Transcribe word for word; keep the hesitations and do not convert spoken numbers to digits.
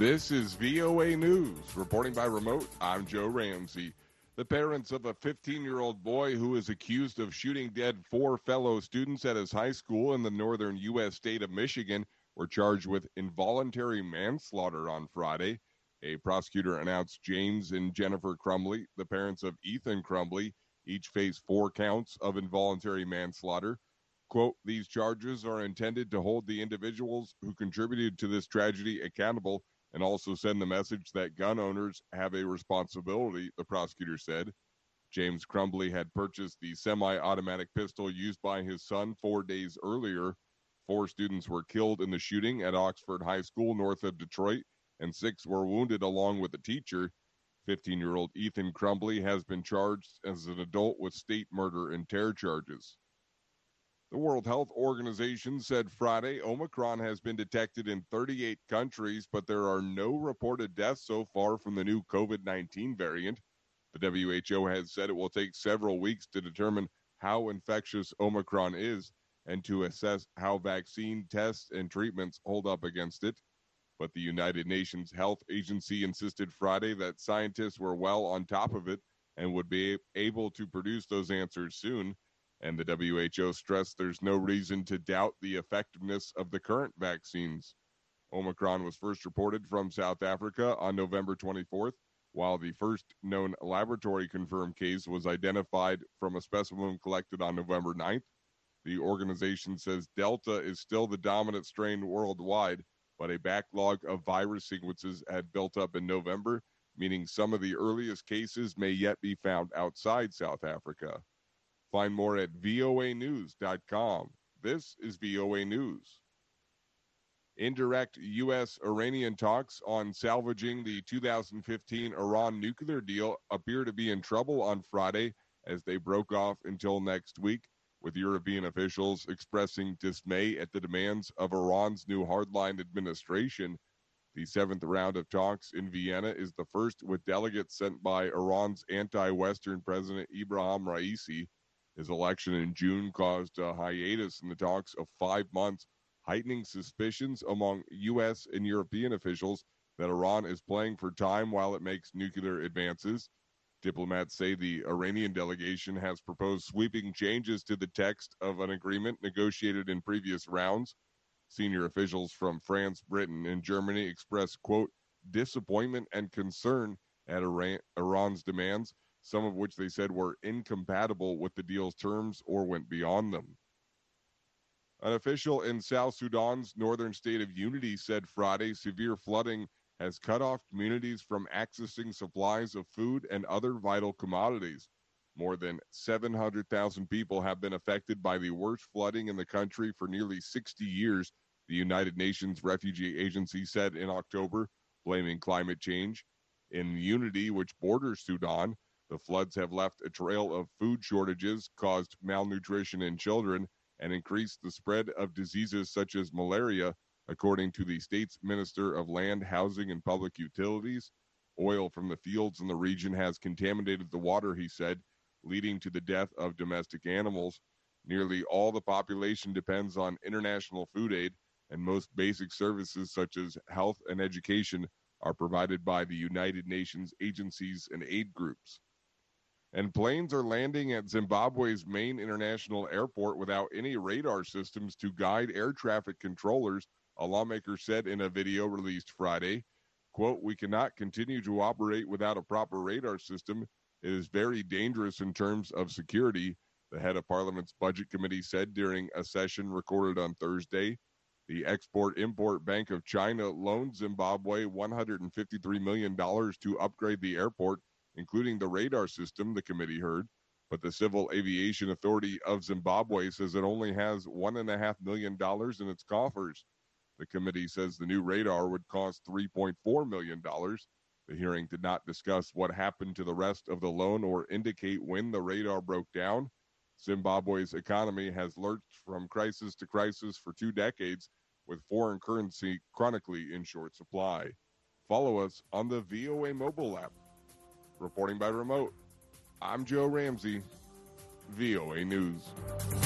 This is V O A News. Reporting by remote, I'm Joe Ramsey. The parents of a fifteen-year-old boy who is accused of shooting dead four fellow students at his high school in the northern U S state of Michigan were charged with involuntary manslaughter on Friday. A prosecutor announced James and Jennifer Crumbley, the parents of Ethan Crumbley, each face four counts of involuntary manslaughter. Quote, these charges are intended to hold the individuals who contributed to this tragedy accountable and also send the message that gun owners have a responsibility, the prosecutor said. James Crumbley had purchased the semi-automatic pistol used by his son four days earlier. Four students were killed in the shooting at Oxford High School north of Detroit, and six were wounded along with the teacher. fifteen-year-old Ethan Crumbley has been charged as an adult with state murder and terror charges. The World Health Organization said Friday Omicron has been detected in thirty-eight countries, but there are no reported deaths so far from the new covid nineteen variant. The W H O has said it will take several weeks to determine how infectious Omicron is and to assess how vaccine tests and treatments hold up against it. But the United Nations Health Agency insisted Friday that scientists were well on top of it and would be able to produce those answers soon. And the W H O stressed there's no reason to doubt the effectiveness of the current vaccines. Omicron was first reported from South Africa on November twenty-fourth, while the first known laboratory-confirmed case was identified from a specimen collected on November ninth. The organization says Delta is still the dominant strain worldwide, but a backlog of virus sequences had built up in November, meaning some of the earliest cases may yet be found outside South Africa. Find more at V O A news dot com. This is V O A News. Indirect U S Iranian talks on salvaging the two thousand fifteen Iran nuclear deal appear to be in trouble on Friday as they broke off until next week, with European officials expressing dismay at the demands of Iran's new hardline administration. The seventh round of talks in Vienna is the first with delegates sent by Iran's anti-Western President Ebrahim Raisi. His election in June caused a hiatus in the talks of five months, heightening suspicions among U S and European officials that Iran is playing for time while it makes nuclear advances. Diplomats say the Iranian delegation has proposed sweeping changes to the text of an agreement negotiated in previous rounds. Senior officials from France, Britain, and Germany expressed, quote, disappointment and concern at Iran, Iran's demands, some of which they said were incompatible with the deal's terms or went beyond them. An official in South Sudan's northern state of Unity said Friday severe flooding has cut off communities from accessing supplies of food and other vital commodities. More than seven hundred thousand people have been affected by the worst flooding in the country for nearly sixty years, the United Nations Refugee Agency said in October, blaming climate change. In Unity, which borders Sudan, the floods have left a trail of food shortages, caused malnutrition in children, and increased the spread of diseases such as malaria, according to the state's Minister of Land, Housing, and Public Utilities. Oil from the fields in the region has contaminated the water, he said, leading to the death of domestic animals. Nearly all the population depends on international food aid, and most basic services such as health and education are provided by the United Nations agencies and aid groups. And planes are landing at Zimbabwe's main international airport without any radar systems to guide air traffic controllers, a lawmaker said in a video released Friday. Quote, we cannot continue to operate without a proper radar system. It is very dangerous in terms of security, the head of Parliament's Budget Committee said during a session recorded on Thursday. The Export-Import Bank of China loaned Zimbabwe one hundred fifty-three million dollars to upgrade the airport, including the radar system, the committee heard. But the Civil Aviation Authority of Zimbabwe says it only has one point five million dollars in its coffers. The committee says the new radar would cost three point four million dollars. The hearing did not discuss what happened to the rest of the loan or indicate when the radar broke down. Zimbabwe's economy has lurched from crisis to crisis for two decades, with foreign currency chronically in short supply. Follow us on the V O A mobile app. Reporting by remote, I'm Joe Ramsey, V O A News.